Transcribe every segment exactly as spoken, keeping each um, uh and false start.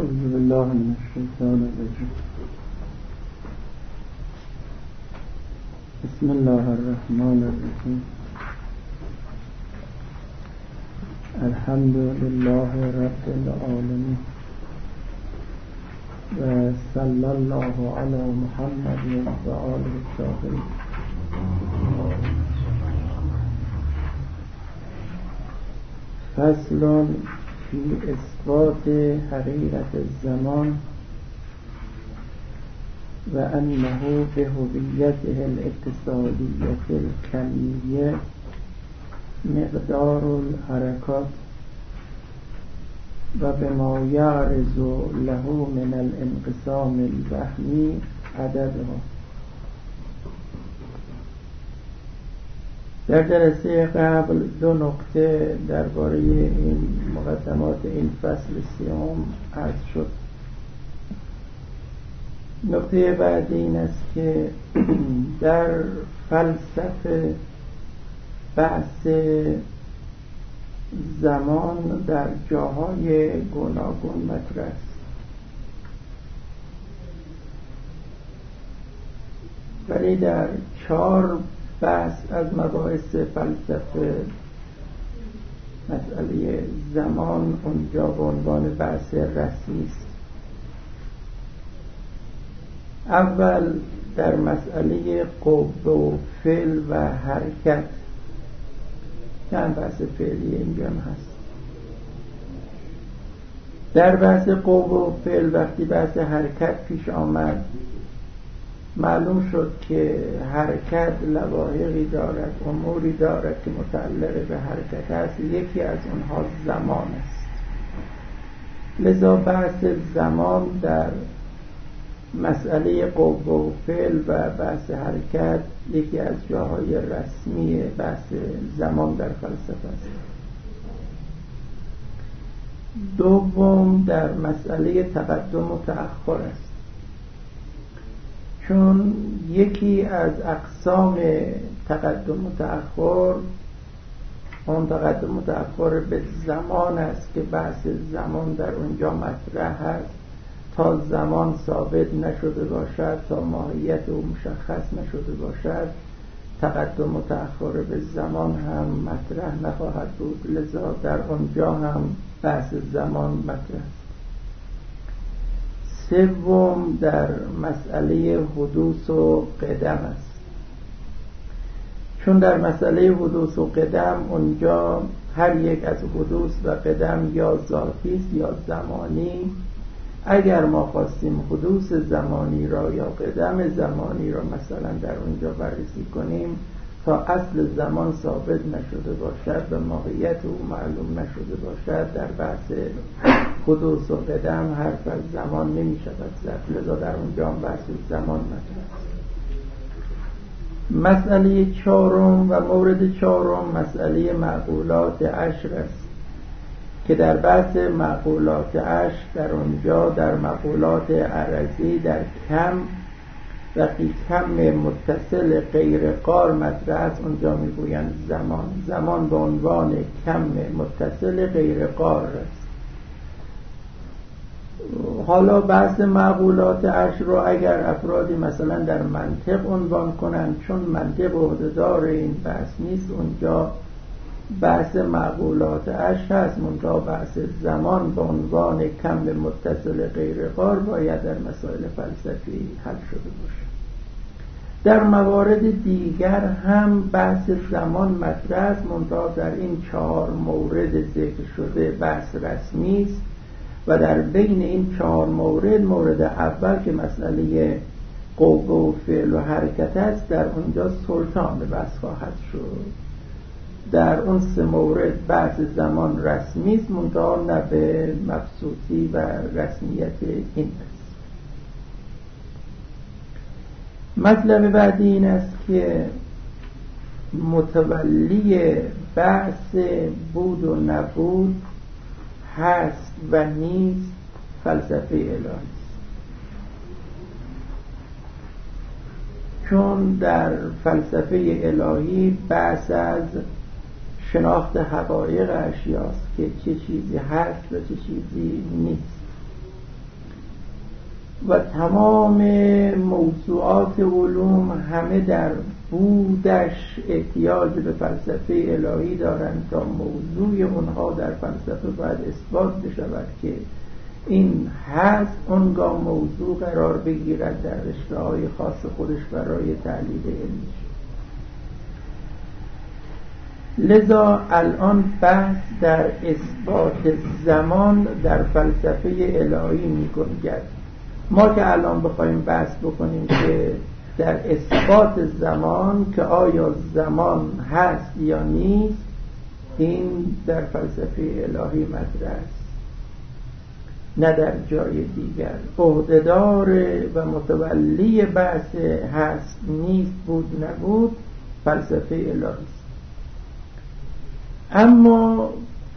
أعوذ بالله من الشيطان الرجيم. بسم الله الرحمن الرحيم. الحمد لله رب العالمين وصلى الله على محمد وآله الطاهرين. فصل في إثبات حقيقة الزمان وأنه بهويته الاقتصادية الكمية مقدار الحركات وبما يعرض له من الانقسام الوهمي عددها. در جلسه قبل دو نکته درباره این مقدمات این فصل سیوم عرض شد. نکته بعدی این است که در فلسفه بحث زمان در جاهای گوناگون مطرح است، ولی در چهار بحث از مباحث فلسفه مسئله زمان اونجا به عنوان بحث رسمی است. اول در مسئله قوه و فعل و حرکت، چند بحث فعلی اینجا هست. در بحث قوه و فعل وقتی بحث حرکت پیش آمد، معلوم شد که حرکت لواحقی دارد، اموری دارد که متعلق به حرکت است. یکی از اونها زمان است. لذا بحث زمان در مسئله قوه و فعل و بحث حرکت یکی از جاهای رسمی بحث زمان در فلسفه است. دوم در مسئله تقدم و تأخر است، چون یکی از اقسام تقدم و تأخر اون تقدم و تأخر به زمان است که بحث زمان در اونجا مطرح است. تا زمان ثابت نشده باشد، تا ماهیت او مشخص نشده باشد، تقدم و تأخر به زمان هم مطرح نخواهد بود. لذا در اونجا هم بحث زمان مطرح است. سوم در مسئله حدوث و قدم است، چون در مسئله حدوث و قدم اونجا هر یک از حدوث و قدم یا ذاتی است یا زمانی. اگر ما خواستیم حدوث زمانی را یا قدم زمانی را مثلا در اونجا بررسی کنیم، تا اصل زمان ثابت نشده باشد و ماهیت او معلوم نشده باشد، در بحث حدوث و قدم حرف از زمان نمی شود زد. لذا در اونجا هم بحث زمان مطرح است. مسئله چهارم و مورد چهارم مسئله معقولات عشر است که در بحث معقولات عشر در اونجا در معقولات عرضی در کم وقتی کم متصل غیر قار مطرح است، اونجا میگویند زمان. زمان به عنوان کم متصل غیر قار است. حالا بحث معقولات عشر رو اگر افرادی مثلا در منطق عنوان کنند، چون منطق عهده‌دار این بحث نیست، اونجا بحث معقولات عشر هست، منتها بحث زمان به عنوان کم متصل غیر قار باید در مسائل فلسفی حل شده باشد. در موارد دیگر هم بحث زمان مطرح است، منتها در این چهار مورد ذکر شده بحث رسمی است و در بین این چهار مورد مورد اول که مسئله قوه و فعل و حرکت است، در اونجا سلطان بحث خواهد شد. در اون سه مورد بحث زمان رسمی است، منتها نه به مبسوطی و رسمیت این است. مطلب بعدی این است که متولی بحث بود و نبود، هست و نیست فلسفه الهی است. چون در فلسفه الهی بحث از شناخت حقایق اشیاست که چه چیزی هست و چه چیزی نیست. و تمام موضوعات علوم همه در بودش احتیاج به فلسفه الهی دارند تا موضوع اونها در فلسفه باید اثبات بشود که این هست، اونگاه موضوع قرار بگیرد در رشته‌های خاص خودش برای تحلیل علمی. لذا الان بحث در اثبات زمان در فلسفه الهی می‌گنجد. ما که الان بخوایم بحث بکنیم که در اثبات زمان که آیا زمان هست یا نیست، این در فلسفه الهی مطرح است، نه در جای دیگر. عهده‌دار و متولی بحث هست نیست بود نبود فلسفه الهی است. اما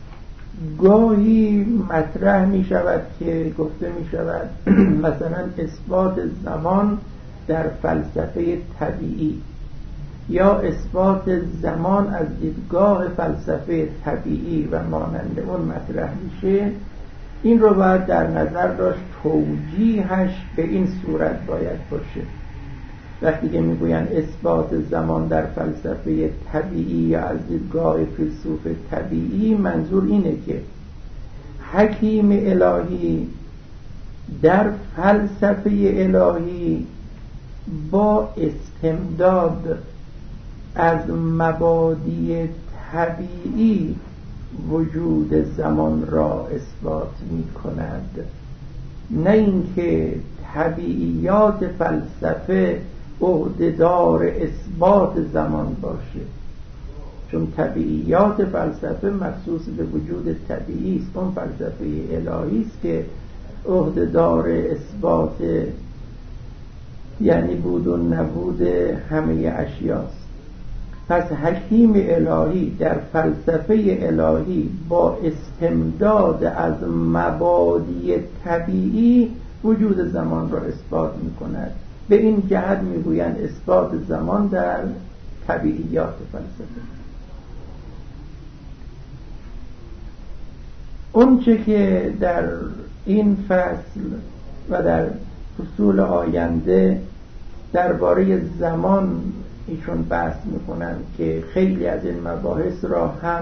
گاهی مطرح می شود که گفته می شود مثلا اثبات زمان در فلسفه طبیعی یا اثبات زمان از دیدگاه فلسفه طبیعی و مانند اون مطرح میشه. این رو باید در نظر داشت توجیهش به این صورت باید باشه. وقتی که میگوین اثبات زمان در فلسفه طبیعی یا از دیدگاه فیلسوف طبیعی، منظور اینه که حکیم الهی در فلسفه الهی با استمداد از مبادی طبیعی وجود زمان را اثبات می کند، نه اینکه طبیعیات فلسفه عهده‌دار اثبات زمان باشه، چون طبیعیات فلسفه مخصوص به وجود طبیعی است. اون فلسفه الهی است که عهده‌دار اثبات یعنی بود و نبود همه اشیاست. پس حکیم الهی در فلسفه الهی با استمداد از مبادی طبیعی وجود زمان را اثبات می کند. به این جهت می گویند اثبات زمان در طبیعیات فلسفه. اون چه که در این فصل و در فصول آینده درباره زمان ایشون بحث میکنن که خیلی از این مباحث را هم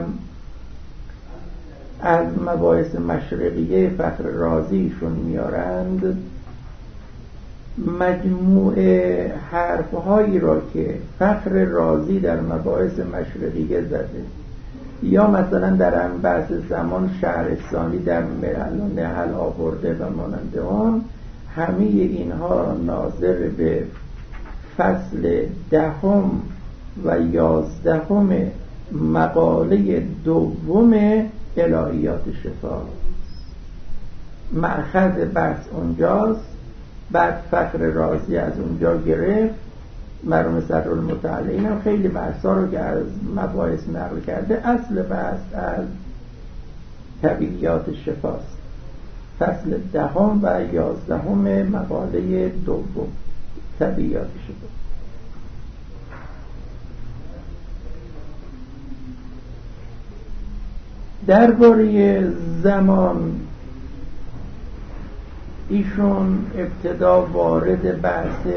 از مباحث مشرقیه فخر رازیشون میارند، مجموعه حرفهایی را که فخر رازی در مباحث مشرقیه زده یا مثلا در هم بحث زمان شهرستانی در ملل و نحل آورده و مانند آن، همه اینها ناظر به فصل دهم و یازدهم مقاله دوم الهیات شفا. مأخذ بحث اونجاست. بعد فخر رازی از اونجا گرفت، مرحوم صدرالمتعلین هم خیلی بحثا رو که از مباحث نقل کرده. اصل بحث از طبیعیات شفاست، فصل دهم و یازدهم مقاله دوم طبیعیات شفا. درباره زمان ایشون ابتدا وارد بحث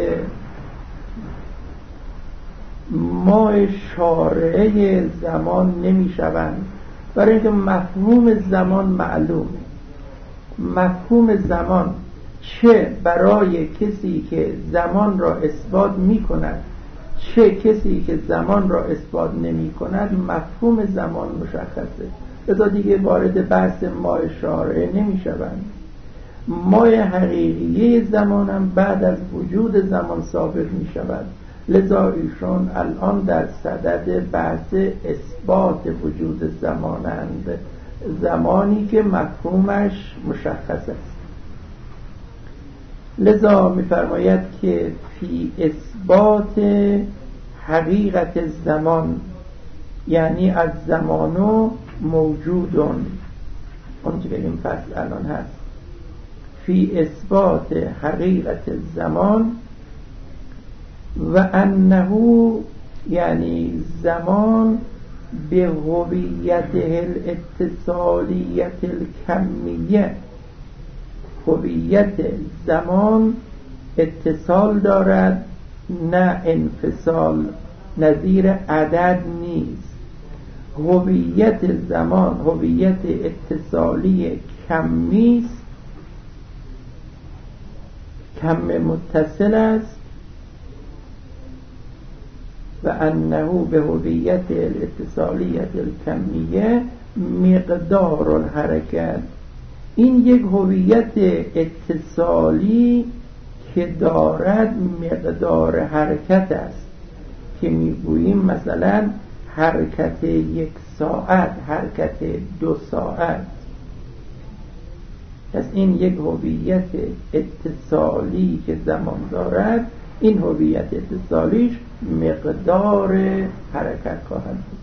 ماه شارعه زمان نمی شوند، برای اینکه مفهوم زمان معلومه. مفهوم زمان چه برای کسی که زمان را اثبات می کند چه کسی که زمان را اثبات نمی کند، مفهوم زمان مشخصه. لذا دیگه وارد بحث ماه شارعه نمی شوند. ماه حقیقی زمان هم بعد از وجود زمان ثابت می شود. لذا ایشون الان در صدد بحث اثبات وجود زمانند، زمانی که مفهومش مشخص است. لذا می‌فرماید که فی اثبات حقیقت زمان، یعنی از زمانو موجودون، اون که به این فصل الان هست، فی اثبات حقیقت زمان و انه یعنی زمان به هویته الاتصالیت الکمیه، هویت زمان اتصال دارد نه انفصال، نظیر عدد نیست. هویت زمان هویت اتصالی کمی است، کم متصل است و انه به هویت الاتصالیت الکمیه مقدار الحرکت. این یک هویت اتصالی که دارد مقدار حرکت است که میگوییم مثلا حرکت یک ساعت، حرکت دو ساعت. پس این یک هویت اتصالی که زمان دارد، این هویت اتصالیش مقدار حرکت خواهد بود.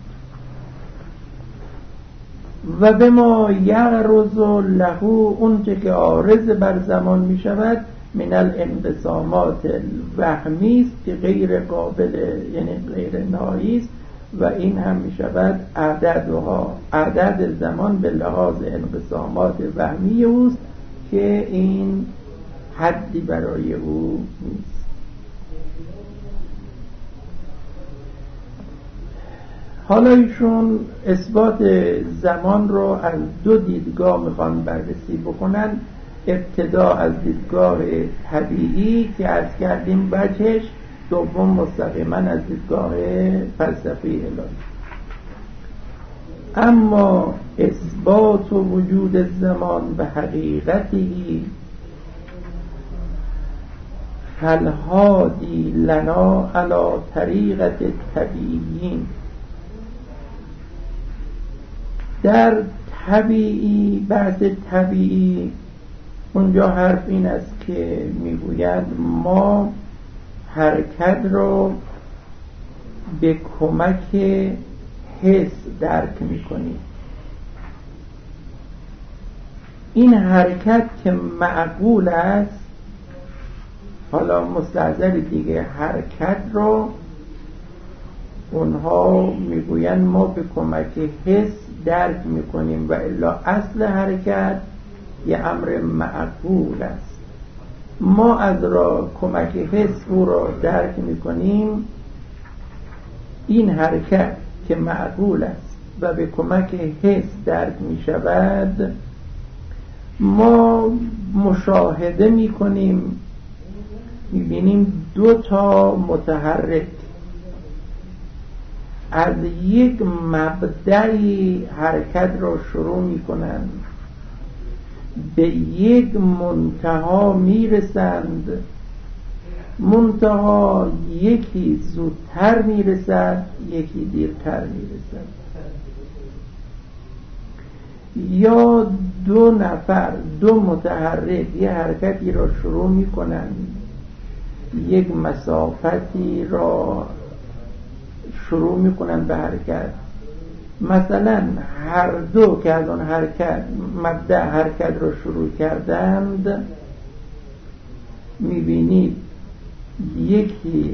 و به ما یعرض له، اونچه که عارض بر زمان می شود، من الانقسامات الوهمی است که غیر قابل، یعنی غیر نهایی است، و این هم می شود عددها، عدد زمان به لحاظ انقسامات وهمی اوست که این حدی برای او نیست. حالا ایشون اثبات زمان رو از دو دیدگاه میخوان بررسی بکنن. ابتدا از دیدگاه طبیعی که عرض کردیم وجهش، دوم مستقیما از دیدگاه فلسفی الهی. اما اثبات و وجود زمان و حقیقتی فالهادی لنا علی طریقت طبیعیین. در طبیعی، بحث طبیعی، اونجا حرف این است که میگویند ما حرکت رو به کمک حس درک میکنیم. این حرکت که معقول است، حالا مستحضر دیگه حرکت رو اونها میگویند ما به کمک حس درک میکنیم و الا اصل حرکت یه امر معقول است. ما از را کمک حس او را درک میکنیم. این حرکت که معقول است و به کمک حس درک میشود، ما مشاهده میکنیم، میبینیم دو تا متحرک از یک مبدأی حرکت را شروع میکنند، به یک منتها میرسند. منتها یکی زودتر میرسد، یکی دیرتر میرسد. یا دو نفر، دو متحرک یه حرکتی را شروع میکنند، یک مسافتی را شروع میکنن به حرکت. مثلا هر دو که از آن حرکت مبدأ حرکت را شروع کردند، میبینید یکی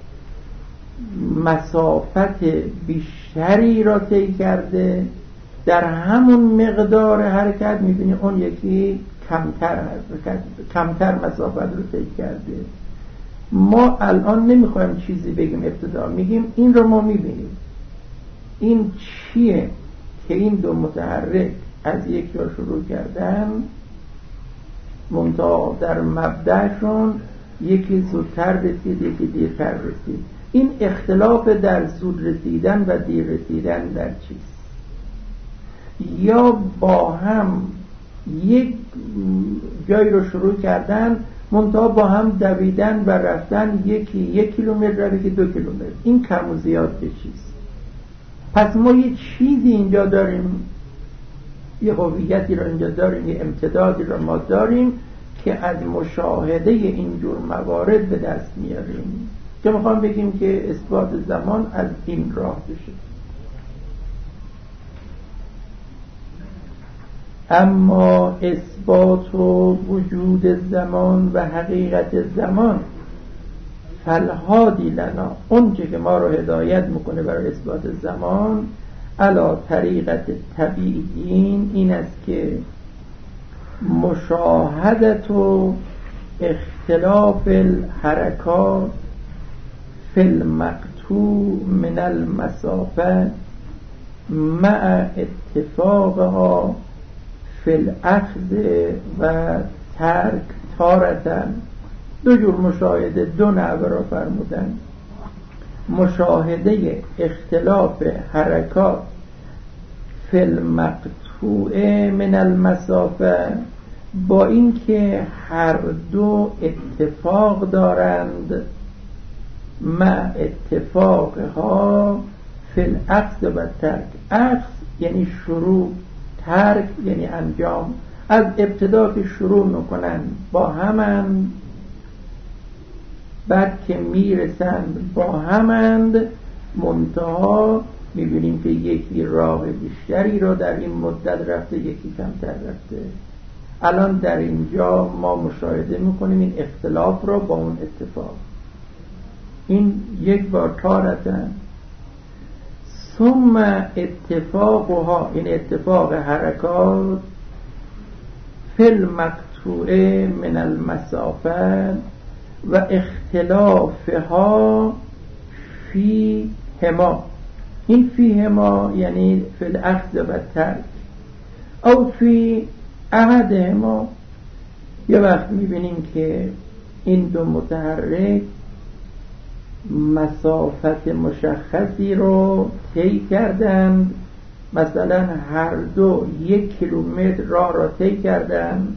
مسافت بیشتری را طی کرده، در همون مقدار حرکت میبینید اون یکی کمتر حرکت، کمتر مسافت را طی کرده. ما الان نمیخوایم چیزی بگیم، ابتدا میگیم این رو ما میبینیم. این چیه که این دو متحرک از یک جا شروع کردن، منتها در مبدأشون یکی زودتر رسید، یکی دیرتر رسید. این اختلاف در زود رسیدن و دیر رسیدن در چیست؟ یا با هم یک جایی رو شروع کردن، منتها با هم دویدن و رفتن، یکی یک کیلومتر و یکی دو کیلومتر. این کم و زیاد به چیست؟ پس ما یه چیزی اینجا داریم، یه هویتی رو اینجا داریم، یه امتدادی رو ما داریم که از مشاهده اینجور موارد به دست میاریم، که میخوام بگیم که اثبات زمان از این راه بشه. اما اثبات و وجود زمان و حقیقت زمان فالهادی لنا، اون چه که ما رو هدایت میکنه برای اثبات زمان، علا طریقت طبیعیین، این است که مشاهدت و اختلاف الحرکات فی المقطوع من المسافه مع اتفاقها فی الاخذ و ترک تارتن. دو جور مشاهده، دو نحوه را فرمودن. مشاهده اختلاف حرکات فی المقطوع من المسافه، با اینکه هر دو اتفاق دارند، مع اتفاقها فی الاخذ و ترک. اخذ یعنی شروع، ترک یعنی انجام. از ابتدا که شروع میکنن با همند، بعد که میرسند با همند، منتها میبینیم که یکی راه بیشتری را در این مدت رفته، یکی کمتر رفته. الان در اینجا ما مشاهده میکنیم این اختلاف را با اون اتفاق. این یک بار تارتن. ثم اتفاقها، این اتفاق حرکات فی المقطوع من المسافه و اختلافها فی هما. این فی هما یعنی فی الاخذ و ترک، او فی احدهما. یه وقت میبینیم که این دو متحرک مسافت مشخصی رو طی کردند، مثلا هر دو یک کیلومتر راه را طی کردند،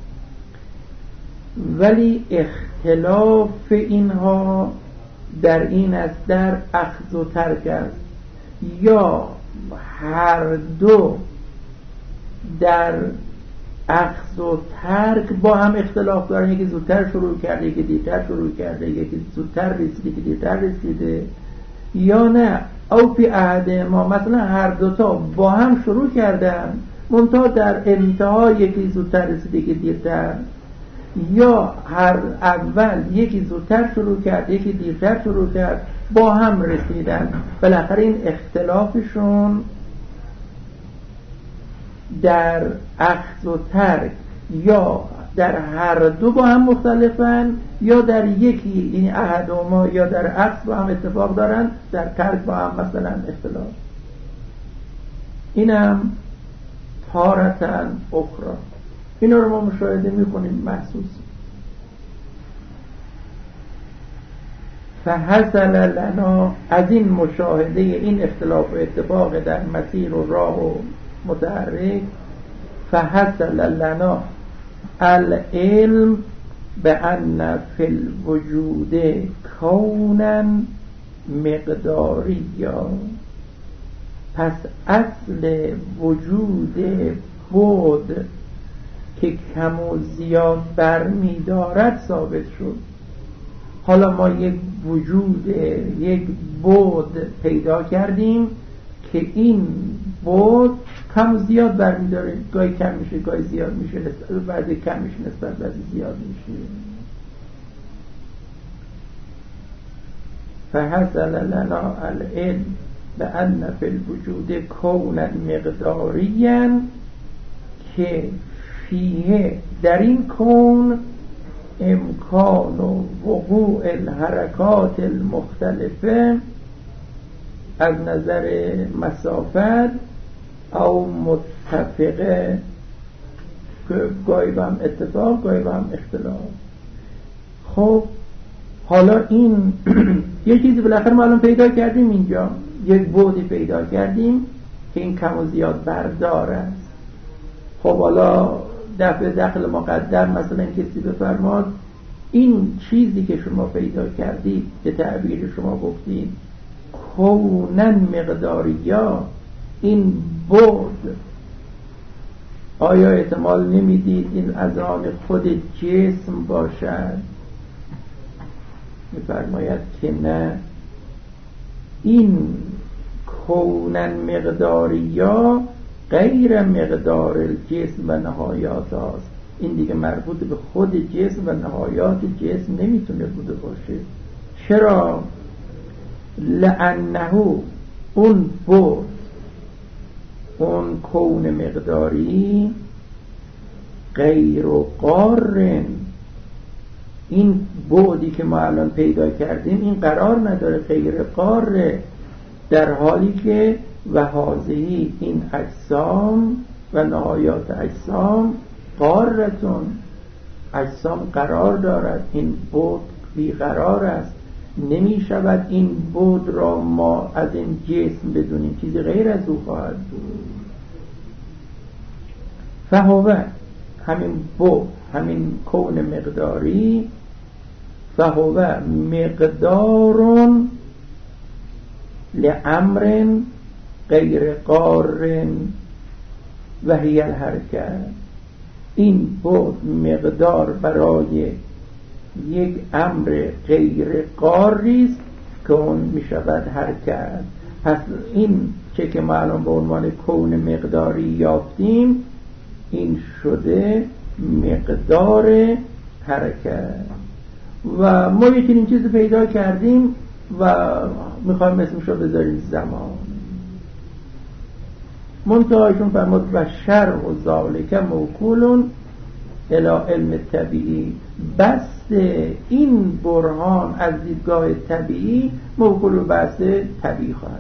ولی اختلاف اینها در این است، در اخذ و ترک است. یا هر دو در اخذ و ترک با هم اختلاف دارن، یکی زودتر شروع کرده، یکی دیرتر شروع کرده، یکی زودتر رسیده، یکی دیرتر رسیده. یا نه او فی احدهما، مثلا هر دوتا با هم شروع کردن، منتها در انتها یکی زودتر رسیده، یکی دیرتر. یا هر اول یکی زودتر شروع کرد، یکی دیرتر شروع کرد، با هم رسیدن. بالاخره این اختلافشون در اخذ و ترک یا در هر دو با هم مختلفن، یا در یکی این احدهما یا در اخذ با هم اتفاق دارن، در ترک با هم مثلا اختلاف. اینم تارتن اخرى. اینا رو ما مشاهده میکنیم، محسوس. فحصل لنا، از این مشاهده این اختلاف و اتفاق در مسیر و راه و متحرک، فحصل لنا العلم بأن فی الوجود کونا مقداریا. پس اصل وجود بود که کم و زیاد برمی دارد ثابت شد. حالا ما یک وجود، یک بود پیدا کردیم که این بود کم و زیاد برمی داره، گاهی کم میشه، گاهی زیاد میشه، بعضی کم میشه نسبت بعضی زیاد میشه. فحصل لنا العلم بأن فی الوجود کونا مقداریا، که فیه، در این کون، امکان و وقوع الحرکات المختلفه از نظر مسافت او متفقه، که گاهی با هم اتفاق، گاهی با هم اختلاف. خب حالا این یه چیزی بالاخره ما الان پیدا کردیم، اینجا یک بعدی پیدا کردیم که این کم و زیاد بردار است. خب حالا دفع دخل مقدر، مثلا کسی بفرماد این چیزی که شما پیدا کردید، به تعبیر شما گفتید کونن مقداریا، این بعد آیا احتمال نمیدید این از آن خود جسم باشد؟ میفرماید که نه، این کونن مقداریا غیر مقدار الجسم و نهایات هاست. این دیگه مربوط به خود جسم و نهایات جسم نمیتونه بوده باشه. چرا؟ لأنه اون بود، اون کون مقداری غیر قارن، این بعدی که ما الان پیدا کردیم این قرار نداره، غیر قاره، در حالی که و هذه این اجسام و نهایات اجسام قارتون، اجسام قرار دارد، این بعد بیقرار است، نمی شود این بعد را ما از این جسم بدونیم، چیزی غیر از او خواهد بود. فهو، همین بعد، همین کون مقداری، فهو مقدار لامر غیر قار و هی الحرکت، این بعد مقدار برای یک امر غیر قاری است که اون می شود حرکت. پس این چه که ما الان به عنوان کون مقداری یافتیم، این شده مقدار حرکت. و ما یکی این چیز پیدا کردیم و میخوایم اسمش رو بذاریم زمان. منتهایشون فرمود و شرع و ذالک موکولون الی علم طبیعی، بست این برهان از دیدگاه طبیعی موکول و بست طبیعی خواهد.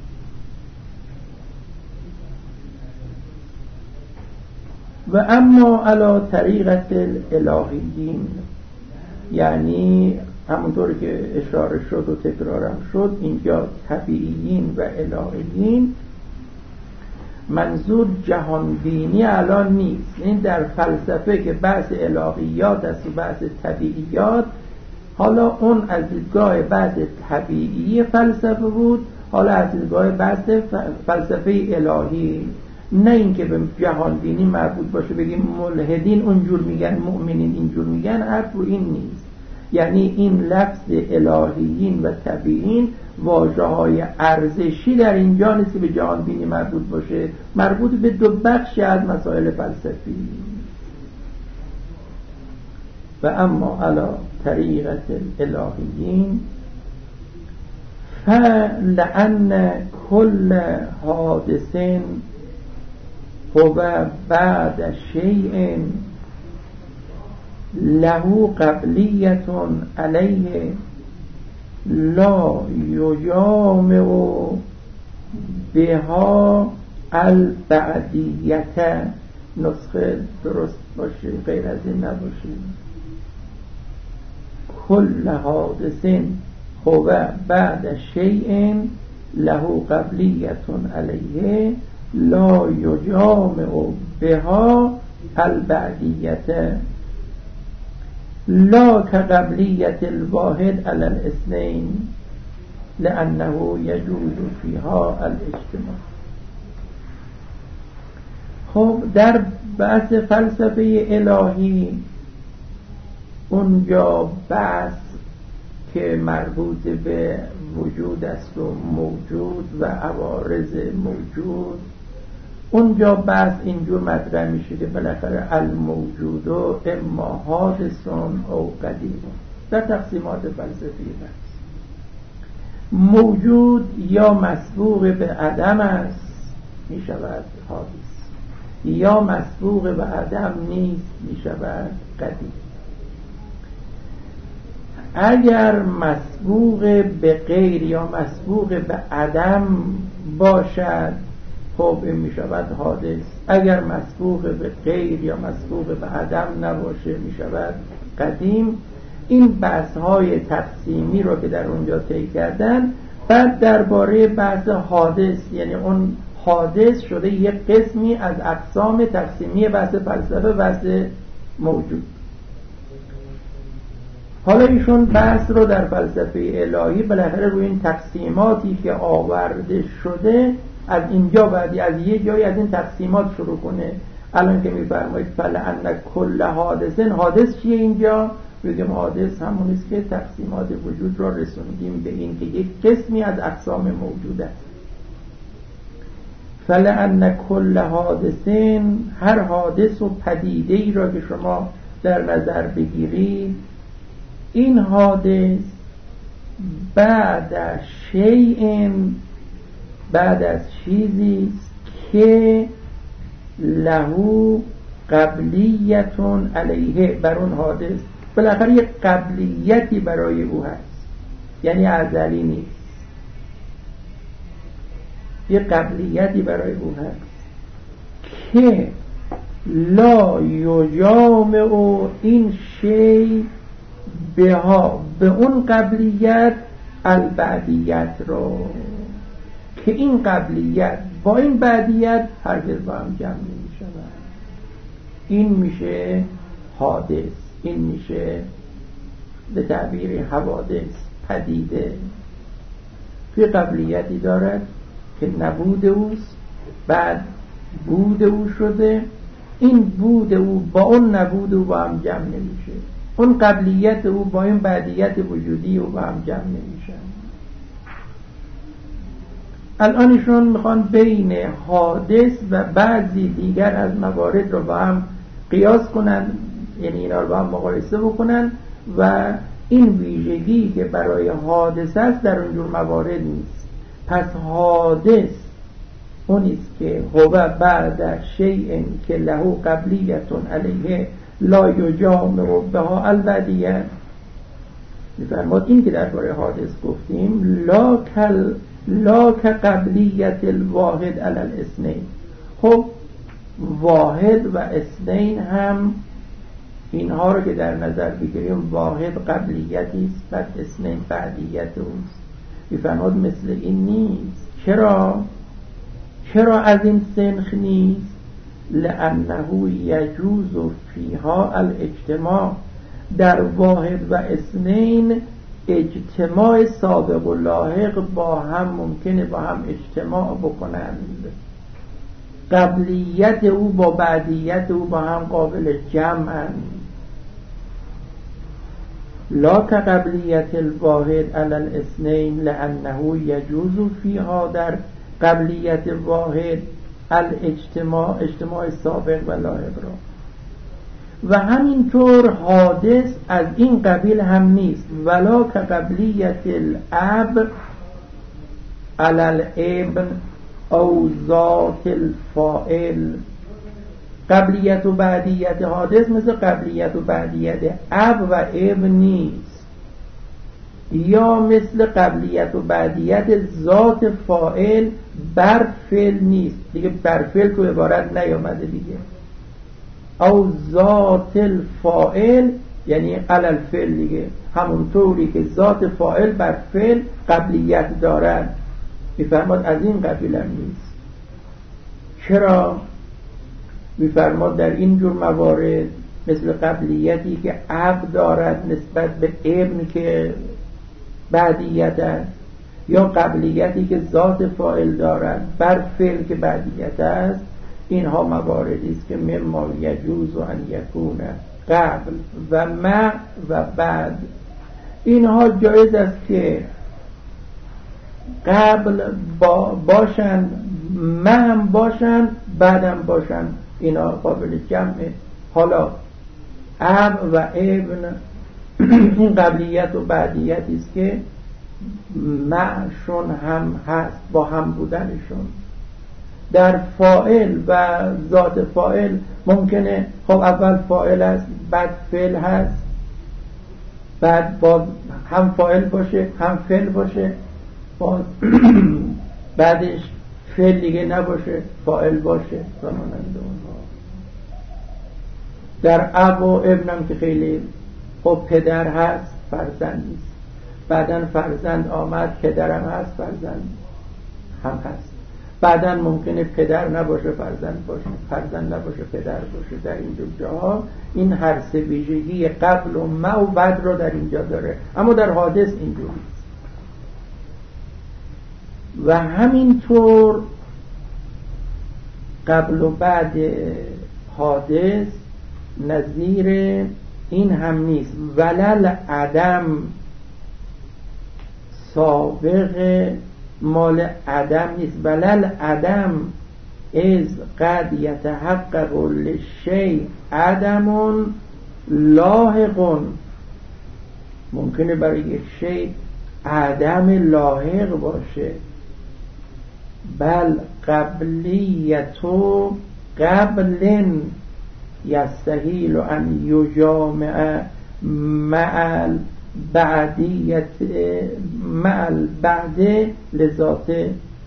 و اما علی طریقت الالهیین، یعنی همونطور که اشاره شد و تکرارم شد، اینجا طبیعیین و الهیین منظور جهانبینی الان نیست. این در فلسفه که بحث الهیات است و بحث طبیعیات، حالا اون از دیدگاه بحث طبیعی فلسفه بود، حالا از دیدگاه بحث فلسفه الهی. نه اینکه به جهانبینی مربوط باشه بگیم ملحدین اونجور میگن مؤمنین اینجور میگن، حرف رو این نیست. یعنی این لفظ الهیین و طبیعیین واژه های ارزشی در اینجا نیست که به جهانبینی مربوط باشه، مربوط به دو بخش از مسائل فلسفی. و اما علی طریقت الالهیین فلأن کل حادث هو بعد شیء له قبلیت علیه لا یجامع بها البعدیت. نسخه درست باشه، غیر از این نباشه. کل حادث هو بعد شیء له قبلیت علیه لا یجامع بها البعدیت لا كقبلیت الواحد علی الاثنین لأنه یجوز فیها الاجتماع. خب در بحث فلسفه الهی اونجا بحث که مربوط به وجود است و موجود و عوارض موجود، اونجا بحث اینجور مطرح میشه که بالاخره الموجود و اما حادثون او قدیم. در تقسیمات فلسفی بحث موجود یا مسبوق به عدم است میشود حادث، یا مسبوق به عدم نیست میشود قدیم. اگر مسبوق به غیر یا مسبوق به عدم باشد خب این می شود حادث. اگر مسبوق به غیر یا مسبوق به عدم نباشه می شود قدیم. این بحث های تقسیمی رو که در اونجا طی کردن، بعد درباره بحث حادث، یعنی اون حادث شده یک قسمی از اقسام تقسیمی بحث فلسفه، بحث موجود. حالا ایشون بحث رو در فلسفه الهی بالاخره روی این تقسیماتی که آورده شده از اینجا بعدی از یه جایی از این تقسیمات شروع کنه. الان که میفرمایید فلأن کل حادثن، حادث چیه اینجا؟ بگم حادث همون است که تقسیمات وجود را رسوندیم به این که یک قسمی از اقسام موجود است. فلأن کل حادثن، هر حادث و پدیده ای را که شما در نظر بگیرید، این حادث بعد از شیء، بعد از چیزی که له قبلیتون علیه، بر اون حادث بالاخره یک قبلیتی برای او هست، یعنی ازلی نیست، یک قبلیتی برای او هست که لا یجامع این شی به ها، به اون قبلیت البعدیت رو، که این قبلیت با این بعدیت هرگز با هم جمع نمی شود. این میشه حادث، این میشه به تعبیر حوادث پدیده. توی قبلیتی دارد که نبود اوست، بعد بود او شده، این بود او با اون نبود او با هم جمع نمیشه، اون قبلیت او با این بعدیت وجودی او با هم جمع نمیشه. الان ایشون میخوان بین حادث و بعضی دیگر از موارد رو با هم قیاس کنن، یعنی اینا رو با هم مقایسه بکنن و این ویژگی که برای حادث است در اونجور موارد نیست. پس حادث اونیست که هو بعد شیء که له قبلیتون علیه لا یجامع بها البعدیه. میفرماد این که درباره حادث گفتیم لا کل لا که قبلیت الواحد علی الاثنین. خب واحد و اثنین هم اینها رو که در نظر بگیریم، واحد قبلیتی است، بعد اثنین بعدیت اوست. میفرماد مثل این نیست. چرا؟ چرا از این سنخ نیست؟ لأنه یجوز فیها الاجتماع. در واحد و اثنین اجتماع سابق و لاحق با هم ممکنه با هم اجتماع بکنند. قبلیت او با بعدیت او با هم قابل جمعند. لا كقبلیت الواحد علی الاثنین لأنه یجوز فیها. در قبلیت واحد الاجتماع، اجتماع سابق و لاحق را. و همینطور حادث از این قبیل هم نیست. ولا كقبلیت الاب علی الابن او ذات الفاعل. قبلیت و بعدیت حادث مثل قبلیت و بعدیت اب و ابن نیست، یا مثل قبلیت و بعدیت ذات فاعل بر فعل نیست. دیگه بر فعل تو عبارت نیامده دیگه. او ذات الفاعل یعنی علی الفعل دیگه، همونطوری که ذات فاعل بر فعل قبلیت دارد. میفرماد از این قبیل هم نیست. چرا؟ میفرماد در این جور موارد مثل قبلیتی که اب دارد نسبت به ابن که بعدیت است، یا قبلیتی که ذات فاعل دارد بر فعل که بعدیت است، اینها مواردی است که مما یجوز ان یکون قبل و مع و بعد. اینها جایز است که قبل با باشند، مع باشند، بعدم باشند. اینا قابل جمعه. حالا اب و ابن این قبلیت و بعدیتی است که معشون هم هست با هم بودنشون. در فاعل و ذات فاعل ممکنه خب اول فاعل است بعد فعل هست، بعد باز هم فاعل باشه هم فعل باشه، باز بعدش فعل دیگه نباشه فاعل باشه. مانند اونها در اب و ابنم که خیلی خب پدر هست فرزند نیست، بعدن فرزند آمد پدرم هست فرزند هم هست، بعدن ممکنه پدر نباشه فرزند باشه، فرزند نباشه پدر باشه. در این دو جاها این هر سه ویژگی قبل و مع و بعد رو در اینجا داره، اما در حادث اینجوری است. و همینطور قبل و بعد حادث نظیر این هم نیست. ولل عدم سابق مال عدم نیست. ولل عدم از قد یتحقق للشیء عدم لاحق. ممکنه برای یک شیء عدم لاحق باشه. بل قبلیتو قبل یستحیل ان یجامع مع البعدیت مع البعد لذاته.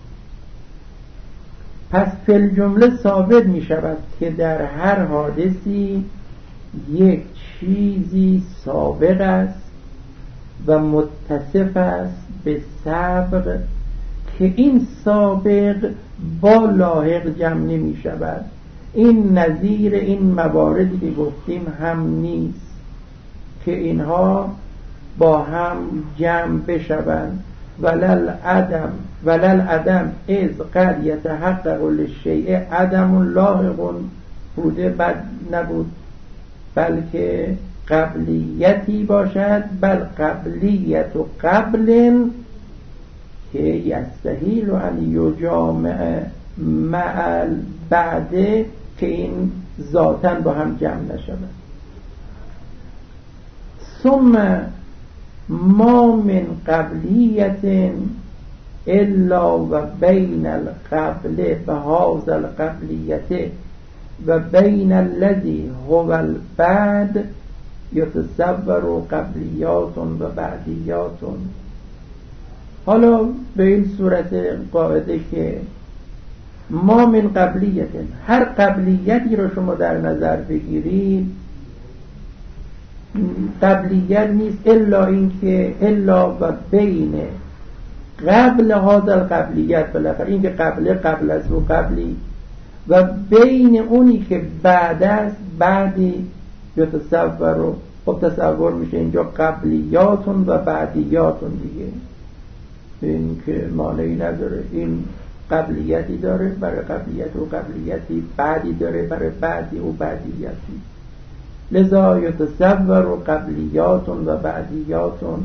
پس فی الجمله ثابت می شود که در هر حادثی یک چیزی سابق است و متصف است به سبق که این سابق با لاحق جمع نمی شود. این نظیر این مواردی که گفتیم هم نیست که اینها با هم جمع بشوند. ولل عدم ولل عدم از قد یتحقق للشیء عدم لاحق بوده بد نبود، بلکه قبلیتی باشد، بل قبلیت و قبل که یستحیل ان یجامع مع بعد که این ذاتاً با هم جمع نشود. ثم ما من قبلیت الا و بین القبل بهذا القبلیت و بین الذی هو البعد یتصور قبلیات و بعدیات. حالا به این صورت قاعده که ما من قبلیت، هر قبلیتی رو شما در نظر بگیرید قبلیت نیست الا این که الا و بین قبل هذا القبلیت، بالاخره این که قبل قبل است و قبلی و بین اونی که بعد است بعدی یتصور و خب تصور میشه اینجا قبلیاتون و بعدیاتون دیگه، این که معنی نداره. این قبلیتی داره برای قبلیت و قبلیتی، بعدی داره برای بعدی و بعدیتی. لذا یتصور و قبلیاتون و بعدیاتون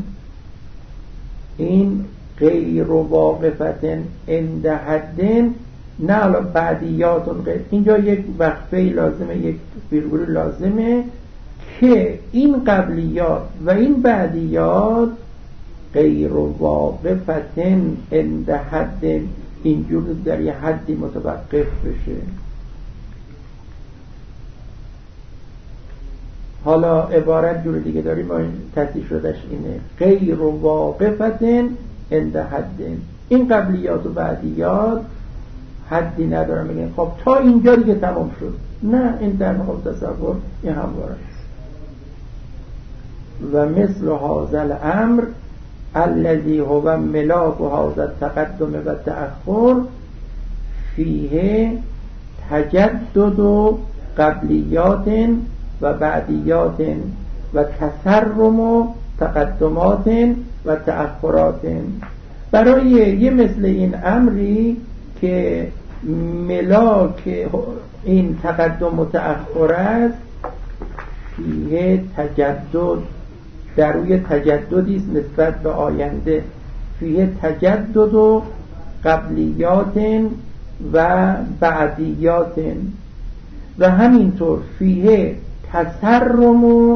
این غیر واقفتن عند حدن، نه حالا بعدیاتون غیر. اینجا یک وقفه لازمه، یک ویرگول لازمه که این قبلیات و این بعدیات غیر واقفتن عند حدن، اینجور در یه حدی متوقف بشه. حالا عبارت جور دیگه داریم، ما تصحیح شدش اینه غیر واقفتن عند حدن. این قبلیات و بعدیات حدی ندارم، میگن خب تا اینجا دیگه تمام شد. نه، این در مقام تصور این همواره است. و مثل هذا الامر الذي هو ملاک هذا التقدم و تأخر فیه تجدد و قبلیات و بعدیات و تسرم و تقدمات و تأخرات. برای یه مثل این امری که ملاک این تقدم و تأخر است فیه تجدد، در روی تجددی است نسبت به آینده. فیه تجدد و قبلیات و بعدیات و همینطور فیه تسرم و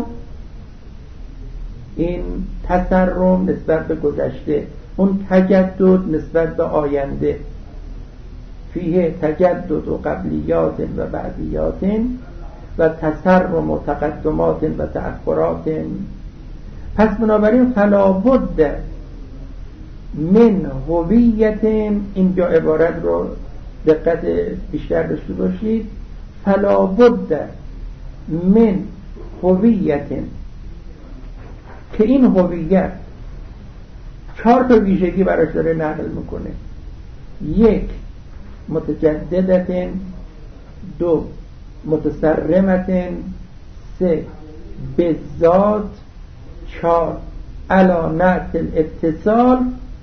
این تسرم نسبت به گذشته، اون تجدد نسبت به آینده. فیه تجدد و قبلیات و بعدیات و تسرم و تقدمات و تأخرات. پس بنابراین فلا بد من هویت، اینجا عبارت رو دقت بیشتر داشته باشید، فلا بد من هویت، که این هویت چهار تا ویژگی براش داره نقل میکنه. یک متجددت، دو متسرمت، سه بذات، چهار علامت الاتصال.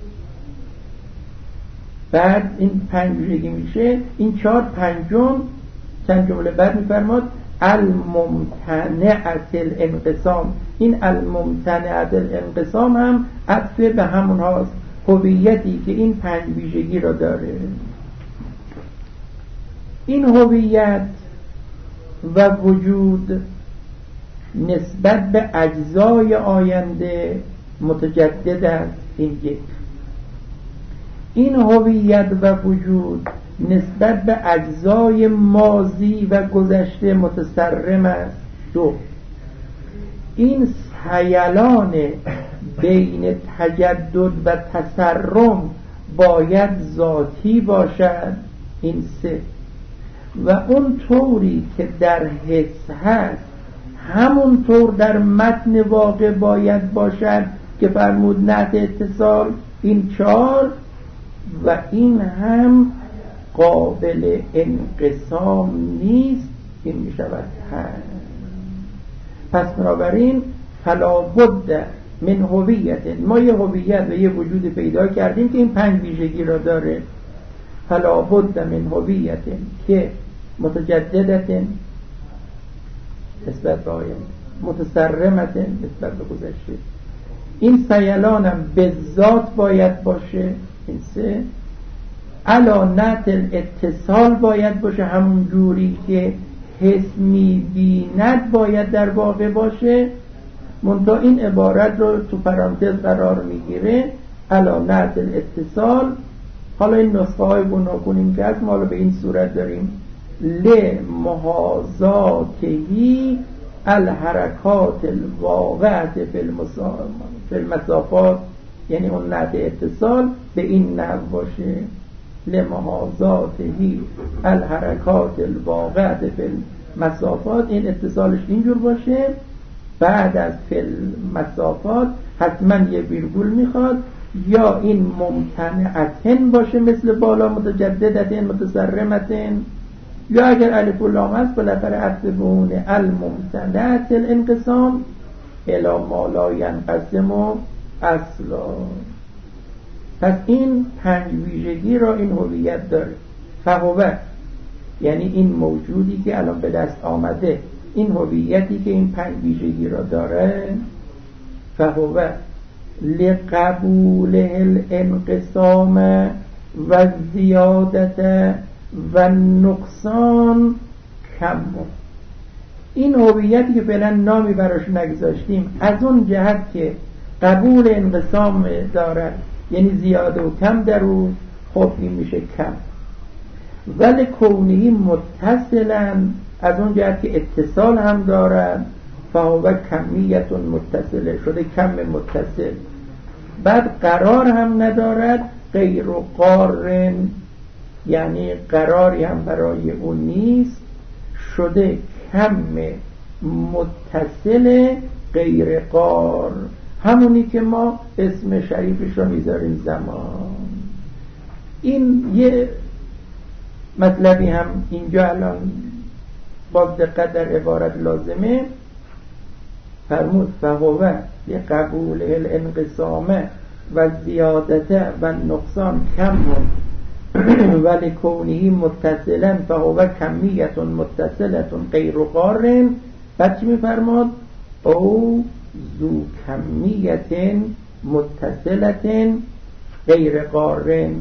بعد این پنج ویژگی میشه، این چهار پنجم چند جمله بعد میفرماد الممتنعت الانقسام. این الممتنعت الانقسام هم عطف به همون هاست، هویتی که این پنج ویژگی را داره. این هویت و وجود نسبت به اجزای آینده متجدد است. این یک. این هویت و وجود نسبت به اجزای ماضی و گذشته متصرم است. دو، این سیلان بین تجدد و تسرم باید ذاتی باشد. این سه، و اون طوری که در حس هست همون طور در متن واقع باید باشد که فرمود نحت اتصال. این چهار، و این هم قابل انقسام نیست. این می شود پنج. پس بنابراین فلا بد من هویت، ما یه هویت و یه وجود پیدا کردیم که این پنج ویژگی را داره. فلا بد من هویت که متجددت نسبت به آینده، متسرمت نسبت به گذشته. این سیلان هم به ذات باید باشه. این سه، علا نتل اتصال باید باشه، همون جوری که حس می‌بیند باید در واقع باشه. منتها این عبارت رو تو پرانتز قرار میگیره، علا نتل اتصال. حالا این نسخه های گوناگونی که هست ما حالا به این صورت داریم: لمحاذاتهی الحرکات الواقعه فی المسافات، یعنی اون نحت اتصال به این نحو باشه: لمحاذاتهی الحرکات الواقعه فی المسافات. این اتصالش اینجور باشه، بعد از فی المسافات حتما یه ویرگول میخواد، یا این ممتنعتن باشه مثل بالا متجددتن متسرمتن، یا اگر الف و لام هست بالاخره عطف به اون الممتنعت الانقسام الی ما لا ینقسم اصلا. پس این پنج ویژگی را این هویت داره. فهوه یعنی این موجودی که الان به دست آمده، این هویتی که این پنج ویژگی را داره. فهوه لقبول الانقسام و زیادت و نقصان کم. این هویتی که فعلا نامی براش نگذاشتیم از اون جهت که قبول انقسام دارد، یعنی زیاده و کم در او، خب این میشه کم. ولی کونهی متصلا از اون جهت که اتصال هم دارد، فهو کمیت متصله شده، کم متصل. بعد قرار هم ندارد، غیر قارن، یعنی قراری هم برای اون نیست، شده کم متصل غیر قار، همونی که ما اسم شریفش رو میذاریم زمان. این یه مطلبی هم اینجا الان با دقت در عبارت لازمه. فرمود فهوه لقبول الانقسام و زیادت و نقصان کم ولی کونهی متصلا فهو کمیت متصلت غیر قارن. بعد چی میفرماد؟ او ذو کمیت متصلت غیر قارن.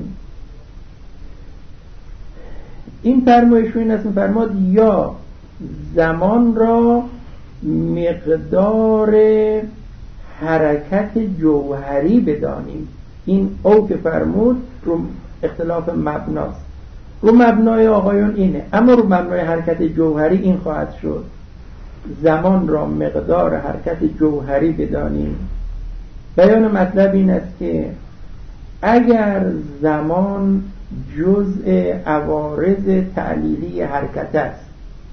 این فرمایش رو این است، میفرماد یا زمان را مقدار حرکت جوهری بدانیم. این او که فرمود رو اختلاف مبناست، رو مبنای آقایون اینه، اما رو مبنای حرکت جوهری این خواهد شد: زمان را مقدار حرکت جوهری بدانیم. بیان مطلب این است که اگر زمان جزء عوارض تعلیلی حرکت است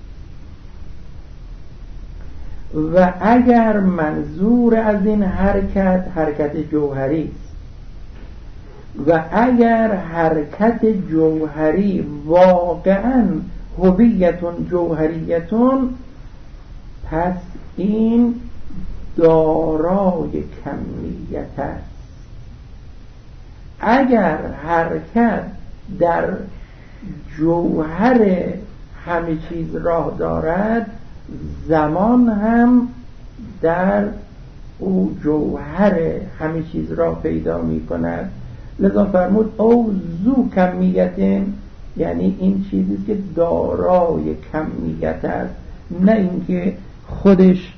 و اگر منظور از این حرکت حرکت جوهری است و اگر حرکت جوهری واقعا هویتون جوهریتون، پس این دارای کمیت است. اگر حرکت در جوهر همه چیز راه دارد، زمان هم در او جوهر همه چیز را پیدا می کند. لذا فرمود او ذو کمیت، یعنی این چیزی که دارای کمیت است، نه اینکه خودش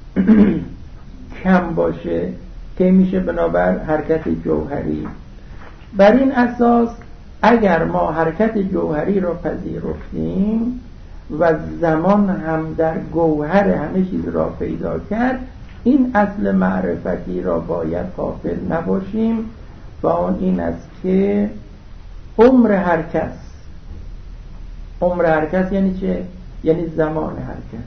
کم باشه که میشه بنابر حرکت جوهری. بر این اساس اگر ما حرکت جوهری را پذیرفتیم و زمان هم در گوهر همه چیز را پیدا کرد، این اصل معرفتی را باید غافل نباشیم و آن این است که عمر هر کس، عمر هر کس یعنی چه؟ یعنی زمان هر کس،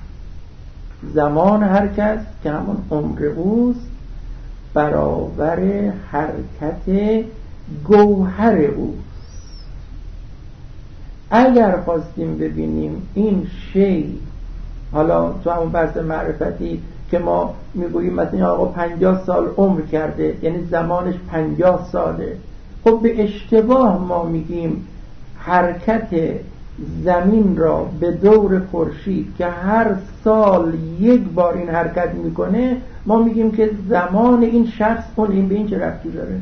زمان هر کس که همون عمر اوست برابر حرکت گوهر اوست. اگر خواستیم ببینیم این شی، حالا تو همون بحث معرفتی که ما میگوییم مثلا آقا پنجاه سال عمر کرده یعنی زمانش پنجاه ساله، خب به اشتباه ما میگیم حرکت زمین را به دور خورشید که هر سال یک بار این حرکت میکنه، ما میگیم که زمان این شخص اون این به این چه ربطی داره؟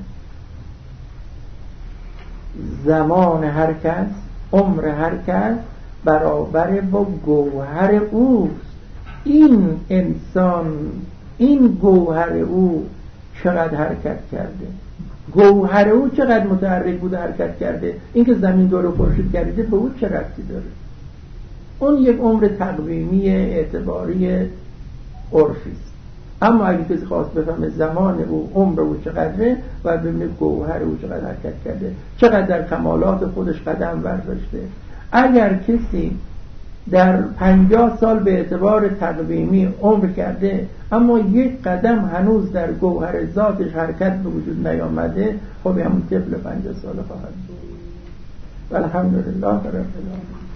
زمان هر کس، عمر هر کس برابر با گوهر اوست. این انسان، این گوهر او چقدر حرکت کرده، گوهر او چقدر متحرک بوده حرکت کرده، این که زمین دور خورشید گردیده به او چه ربطی داره؟ اون یک عمر تقویمی اعتباری عرفی است. اما اگه کسی خواست بفهمه زمان او، عمر او چقدره، و ببینه گوهر او چقدر حرکت کرده، چقدر در کمالات خودش قدم برداشته. اگر کسی در پنجاه سال به اعتبار تقویمی عمر کرده اما یک قدم هنوز در گوهر ذاتش حرکت به وجود نیامده، خب همون طفل پنجاه ساله خواهد بود. والحمدلله رب العالمین.